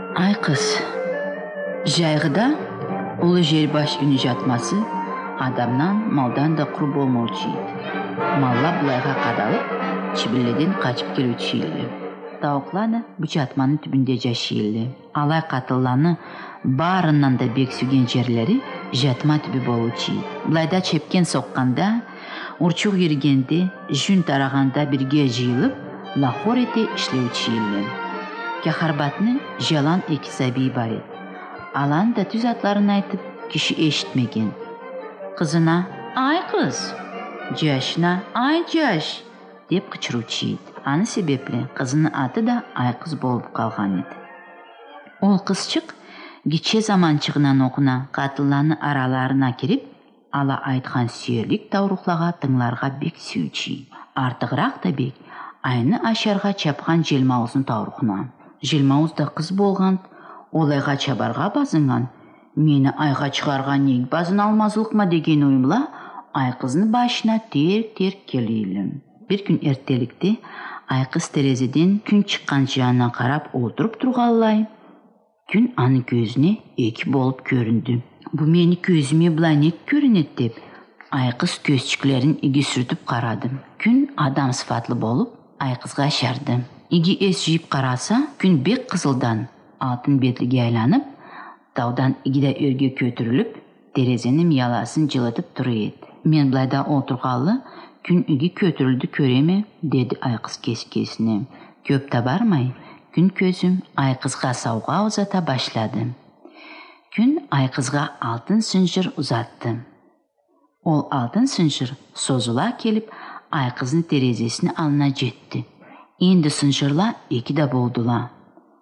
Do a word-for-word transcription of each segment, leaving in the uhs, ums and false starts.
Ай қыз, жайғыда ұлы жер баш үні жатмасы адамнан малдан да құр болмаучы еді. Малла бұлайға қадалып, чібіледен қачып келуші еді. Тауықланы бұчатманың түбінде жашылды. Алай қатылланы барынан да бексүген жерлері жатма түбі болучы еді. Бұлайда чепкен соққанда, ұрчуқ ергенде, жүн тарағанда бірге жиылып, лахор ете ішлеучі еді. Кахарбатны жалан екі сәби бар еді. Алан да түз атларын айтып, кіші ештмеген. Қызына, ай қыз, жашына, ай жаш, деп қычыручы еді. Аны себеплі қызының аты да ай қыз болып қалған еді. Ол қызчық кече заманчығынан оқына қатылланы араларына керіп, ала айтқан сүйерлік таурықлаға тыңларға бек сүйчі. Артығырақ да бек айны ашарға чапқан желмауыздың таурықына. Желмауыз да қыз болған, олайға чабарға базынған. Мені айға шығарған нег базын алмазылық ма деген ойымла, ай қызны башына терк-терк келейлім. Bir gün ertelikte ay kız terezeden gün çıkan cihana karap oturup turğallay. Gün anı gözüne eki bolup göründü. Bu meni gözüme blanek görünet dep, ay kız gözçüklerin igi sürtüp karadım. Gün adam sıfatlı bolup ay kızga şardı. İgi es jiyip karasa, gün bek kızıldan altın betlige aylanıp, taudan igi de örge kötürülüp, terezenin yalasın cılatıp duruyor. Men blayda oturğalı, gün ügi kötürüldü köreme, dedi ay kız kes-kesine. Köp tabarmay, gün közüm ay kızga savga uzata başladım. Gün ay kızga altın sınjır uzattı. Ol altın sınjır sozula kelip ay kızın terezesini alına jetti. Endi sınjırla iki de boldula.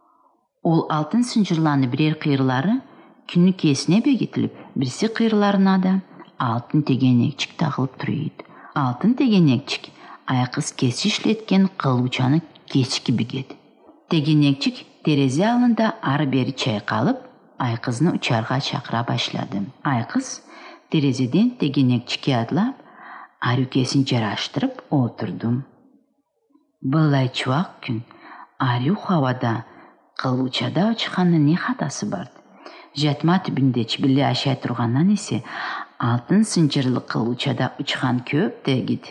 Ol altın sınjırlarını birer kıyırları günü kesine begetilip, birisi kıyırlarına da altın tegenekçik tağılıp duruyordu. Altın tegenekçik ay kız kesişletken kılıçanı keç gibi gedi. Tegenekçik tereze alında arı beri çaykalıp ay kızını uçarga çakıra başladı. Ay kız terezeden tegenekçike atlap arükesin jaraştırıp oturdum. Былай чуақ күн арю havada kılıçada uçkanın ne hatası vardı? Жатма түбінде чібілі ашай тұрғаннан есе алтын сынжырлы кылучада учкан көп дегид.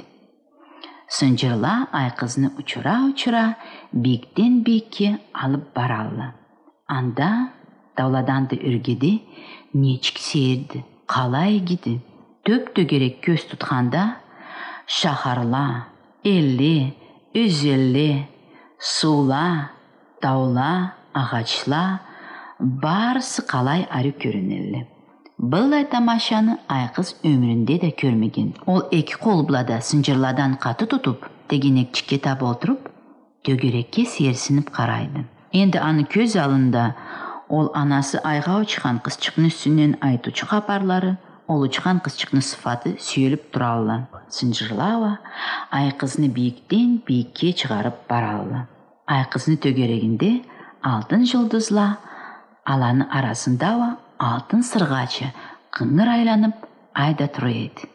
Сынжырла ай кызны учура-учура биіктен биікке алып баралы. Анда тауладанды үргеде нечік серді, қалай гиді. Төк-төгерек көз тұтқанда шахарла, элле, үзелле, сула, таула, ағачла, барысы қалай ары көрінелі. Бұлай тамашаны ай қыз өмірінде де көрмеген. Ол екі қол бұлада сынжырладан қаты тұтып, тегенекчікке тап отырып, төгерекке серсініп қарайды. Енді аны көз алында ол анасы айға ұчқан қызчықны үстінен айтучы қапарлары, ол ұчқан қызчықны сыфаты сүйеліп тұралы. Сынжырлауа ай қызны биіктен биікке шығарып баралы. Ай қызны төгерегінде алтын жұлдызла, аланы арасындауа алтын сырғачы қыңыр айланып айда тұры еді.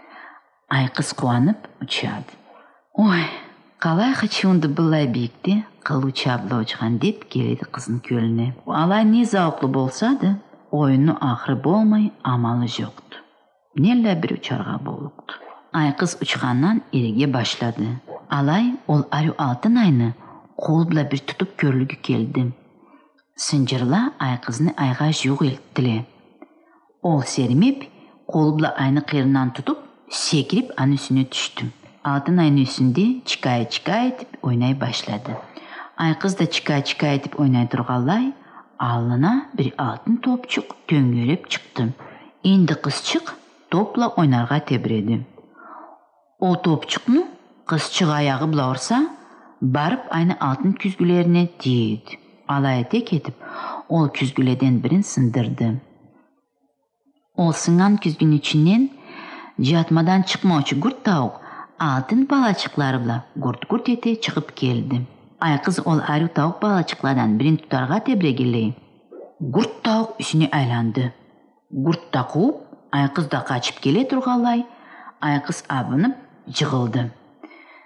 Ай қыз қуанып ұчады. Ой, қалай қычуынды бұлай биікте қыл ұчабылы ұчған деп келеді қызын көліне. Алай не зауқлы болсады, ойыны ақыры болмай амалы жоқты. Нелі бір ұчарға болуқты. Ай қыз ұчқаннан ереге башлады. Алай ол арю алтын айны қол бұла бір тұтып көрлігі келді. Сынжырла ай қызны айға жуық елттіле. Ол сермеп, қол бұла айны қиырынан тұтып, секіріп аны үсіне түштім. Алтын айны үсінде чикай-чикай етіп ойнай башлады. Ай қыз да чикай-чикай етіп ойнай тұрғалай, алына бір алтын топчық төңгереп шықты. Енді қызчық топла ойнарға тебіреді. Ол топчықны қызчық аяғы бұлауырса, барып айны алтын күзгілеріне дейді. Алай тек етіп, ол күзгіледен бірін сындырды. Ол сыңан күзгін ішінен жатмадан шықмаучы гүрт тауық алтын балачықлары бұла гүрт-гүрт ете шығып келді. Ай қыз ол арю тауық балачықладан бірін тұтарға тебірегелей. Гүрт тауық үсіне айланды. Гүрт та қуып, ай қыз да қачып келе тұрғалай, ай қыз абынып жығылды.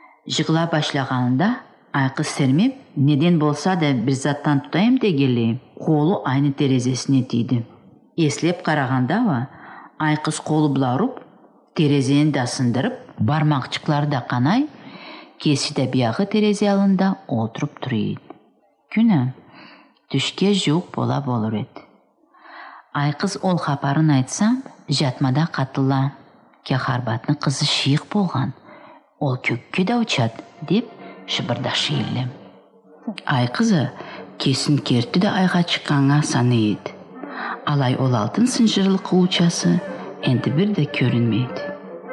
Жығыла башлағанында ай қыз сермеп, неден болса да бір заттан тұтайым дегелі. қолы айны терезесіне тиді. Еслеп қарағанда ва, айқыз қолы бұла ұрып, терезені да сындырып, бармақчықлары да қанай, кесі де бияғы терезе алында отырып тұрейді. Күні түшке жуық бола болыр еді. Айқыз ол хапарын айтсам, жатмада қатыла, кехарбатны қызы шиық болған. Ол көкке да ұчады, деп шыбырда шейілі. Айқызы кесін керті де айға шыққанға саны еді. Алай ол алтын сынжырлы қуычасы әнді бір де көрінмейді.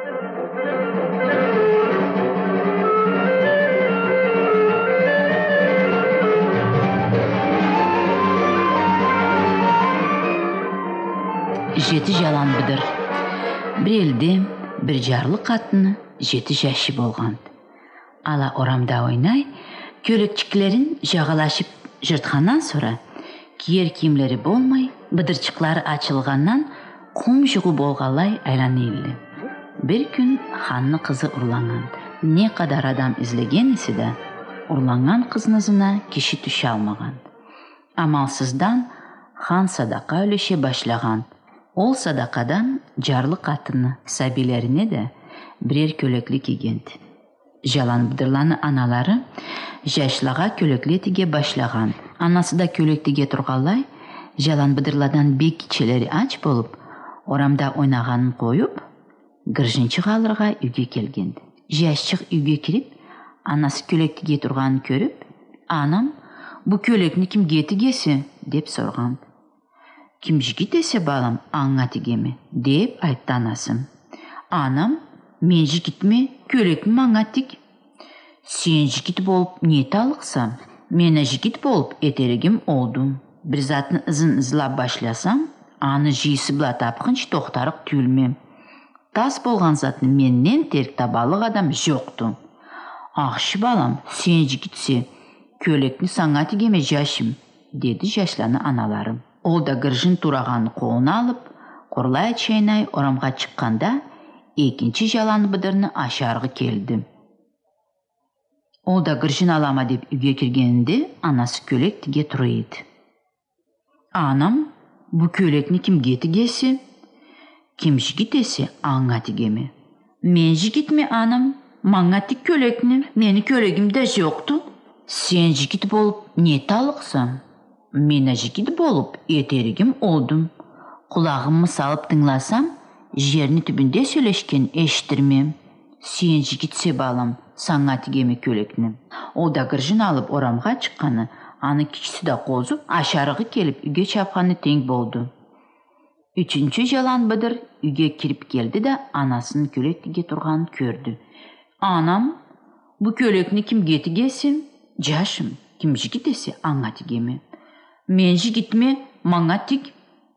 Жеті жалан бұдыр. Бір елде бір жарлы қатыны жеті жашы болған. Ала орамда ойнай, көлекчіклерін жағалашып жұртқаннан sonra, киер киімлері болмай, бұдырчықлары açылғаннан құм жұғы болғалай айлан елді. Бір күн ханны қызы ұрланған. Не қадар адам ізлеген есі де, ұрланған қызынызына кеші түші алмаған. Амалсыздан хан садақа өлеше башлаған. Ол садақадан жарлы қатыны сәбилеріне де бірер көлеклі кегенді. Жалан бұдырланы аналары жашлаға көлеклетіге башлаған. Анасы да көлектіге тұрғалай, жалан бұдырладан бек кичелері ач болып, орамда ойнағанын қойып, гіржінші қалырға үйге келгенді. Жашчық үйге кіріп, анасы көлектіге тұрғанын көріп, «Анам, бұ көлекні кім кетігесі?» деп сорған. «Кім жігітесе балам, аңға тегеме?» деп айтты анасым. «Анам, мен жігітме, көлекім аңға тек. Сен жігіт болып не талықсам, мені жігіт болып етерегім олдым. Бір затын ызын ызлап башлясам, аны жиысы бұла тапқынш тоқтарық түйілмем. Тас болған затын меннен терк табалық адам жоқты. Ақшы балам, сен жігітсе, көлекні саңа тегеме жашым», деді жашланы аналарым. Ол да гіржін тураған қолын алып, қорлай чайнай орамға шыққанда, екінші жалан бұдырны ашарғы келді. Ол да гіржін алама деп үйге кіргенінде анасы көлек тіге тұрайды. «Анам, бұ көлекні кімге тігесі? Кім жігітесе аңға тігеме?» «Мен жігітме анам, маңға тік көлекні, мені көлегімде жоқты. Сен жігіт болып не талықсам? Мені жігіт болып етерегім олдым. Құлағымы салып тыңласам, жерні түбінде сөйлешкен ештірмем. Сен жігітсе балам, саңа тігеме көлекні». Ол да гіржін алып орамға шыққаны, аны кішісі да қозып, ашарығы келіп үйге чапқаны тең болды. Үшінші жалан бұдыр үйге кіріп келді де анасының көлектіге тұрғанын көрді. «Анам, бұ көлекні кімге тігесің? Жашым, кім жігітесе аңға тігеме?» «Мен жігітме, маңа тік.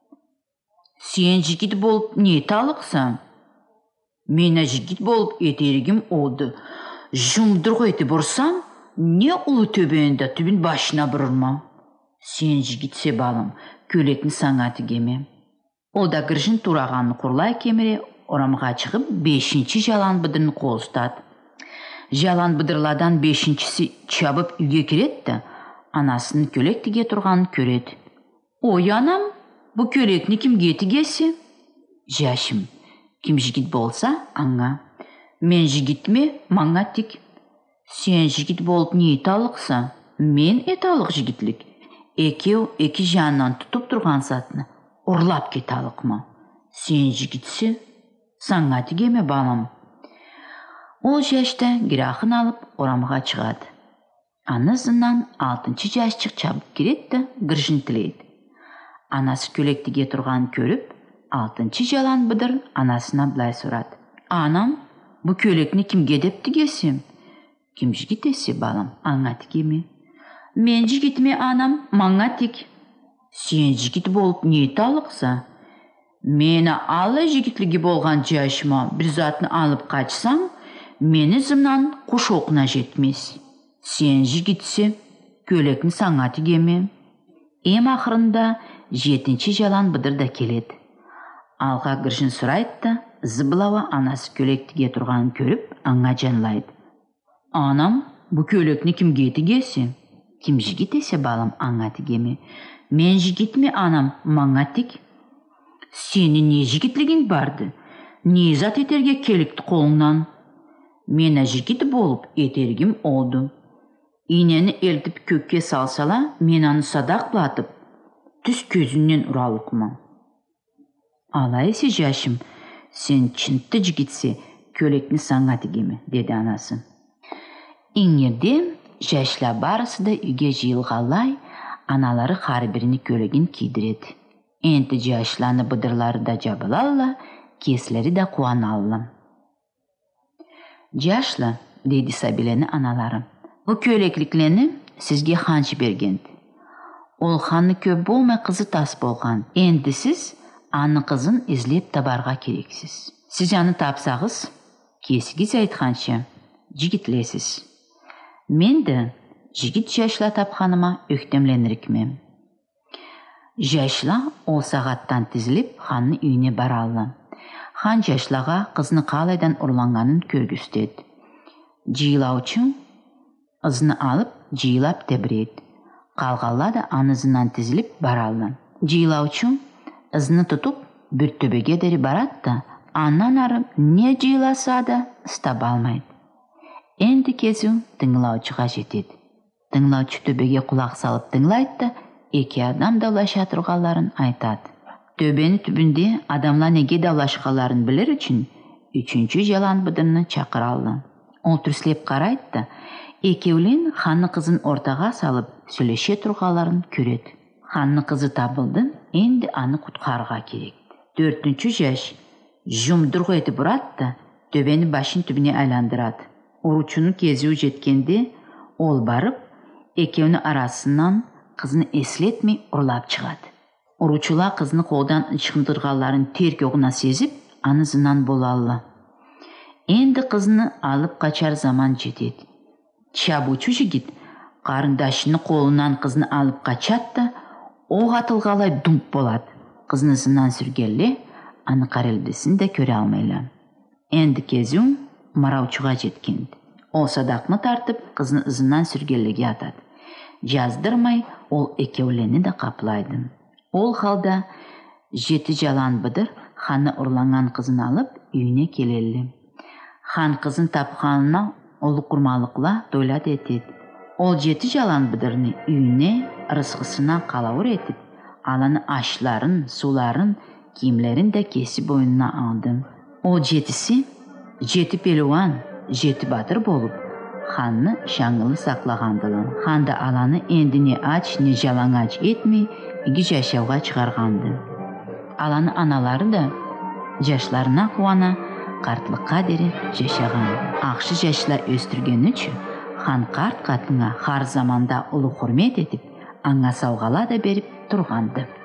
Сен жігіт болып не талықсам? Мені жігіт болып етерегім олды. Жұмдыр қойты бұрсам, не ұлы төбенді түбін башына бұрырма. Сен жігітсе балым, көлекні саңа тігеме?» Ол да гіржін турағанын құрлай кемере, орамға шығып, бешінші жалан бұдырын қол ұстады. Жалан бұдырладан бешіншісі чабып үйге керетті, анасының көлек тіге тұрғанын көреді. «Ой, анам, бұ көлекні кімге тігесі?» «Жашым, кім жігіт болса, аңға. Мен жігітме, маңа тік. Сен жігіт болып не еталықса, мен еталық жігітлік. Екеу, екі жанынан тұтып тұрған сатыны, ұрлап кеталық ма? Сен жігітсе, саңа тігеме балам?» Ол жашта гирахын алып, орамға шығады. Анасынан алтыншы жашчық чабып керетті, гіржін тілейді. Анасы көлектіге тұрған көріп, алтыншы жалан бұдыр анасына бұлай сұрады. «Анам, бұ көлекні кімге деп тігесім?» «Кім жігітесе балам, аңа тігеме?» «Мен жігітме анам, маңа тік. Сен жігіт болып не талықса? Мені алы жігітлігі болған жашыма бір затын алып қачсам, мені зымнан құш оқына жетмес. Сен жігітсе, көлекні саңа тігеме?» Ем ақырында жетінші жалан бұдыр да келеді. Алға гіржін сұрайды, зыбылауа анасы көлек тіге тұрғанын көріп, аңа жанлайды. «Анам, бұ көлекні кімге тігесі?» «Кім жігітесе балам, аңа тігеме?» Мен жигитми анам маңа тик. Сені не жигитлігің барды? Не зат етерге келікті қолыңнан? Мена жигит болып етергім олды. Инені елтіп көкке салсала, мен аны садақ платып, түс көзінен ұралықма. Алайсы жашым, сен чынтты жигитсе, көлекні саңа тегеме, деді анасы. Иңерде жашла барысы да үйге жиылғалай, аналары қары біріні көлегін кейдіреді. Энті жашланы бұдырлары да жабылалла, кеслері да қуаналла. Жашла, dedi Сабилені аналары. Бұл көлекліклені сізге ханшы бергенді. Ол ханны көп болмай қызы тас болған. Енді сіз аны қызын ізлеп табарға керексіз. Сіз аны тапсағыз, кесігіз айтқанша жигітлесіз. Мен де жигит жашла тапқаныма өктемленірікмем. Жашла ол сағаттан тізіліп ханны үйіне баралды. Хан жашлаға қызны қалайдан ұрланғанын көргістеді. Жиылаучы ызыны алып, жиылап тебіреді. Қалғалла да анызынан тізіліп баралды. Жиылаучы ызыны тұтып, бір төбеге дәрі баратты, аннан ары не жиыласа да ұстап алмайды. Енді кезу тыңлаучыға жетеді. Тыңлаучы төбеге құлақ салып тыңлайды, екі адам даулаша тұрғаларын айтады. Төбені түбінде адамла неге даулашқаларын білер үшін үшінші жалан бұдырны чақыр алды. Ол түрслеп қарайды, екеулен ханны қызын ортаға салып сөйлеше тұрғаларын көреді. Ханны қызы табылды, енді аны құтқарға керек. Төртінші жаш жұмдырғы еті бұратты, төбені башын түбіне айландырады. Ұручының кезі жеткенде ол барып, екеуінің арасынан қызыны еслетмей ұрлап шығады. Ұручыла қызыны қолдан шығындырғаларын теркеуғына сезіп, анызынан болалды. Енді қызыны алып қачар заман жетеді. Чабучы жігіт қарындашыны қолынан қызыны алып қачатты, оқ атылғалай думп болады. Қызыны зынан сүргелі, аны қарелдесін де көре алмайлы. Енді кезің мараучыға жеткенді. Ол садақны тартып, қызыны ызынан сүргеліге атады. Жаздырмай, ол екеулені де қаплайды. Ол халда жеті жалан бұдыр ханы ұрланған қызын алып үйіне келелі. Хан қызын тапқанына олы құрмалықла дойлады етеді. Ол жеті жалан бұдырны үйіне рызғысына қалауыр етіп, аланы ашларын, суларын, киімлерін де кесі бойынына алды. Ол жетісі жеті пелуан, жеті батыр болып, ханны шаңылы сақлағандылы. Ханда аланы енді не ач, не жалаңач етмей, үйге жашауға шығарғанды. Аланы аналары да жашларына қуана қартлыққа дері жашаған. Ақшы жашла өстірген үшін хан қарт қатынға хар заманда ұлы құрмет етіп, аңа сауғала да беріп тұрғанды.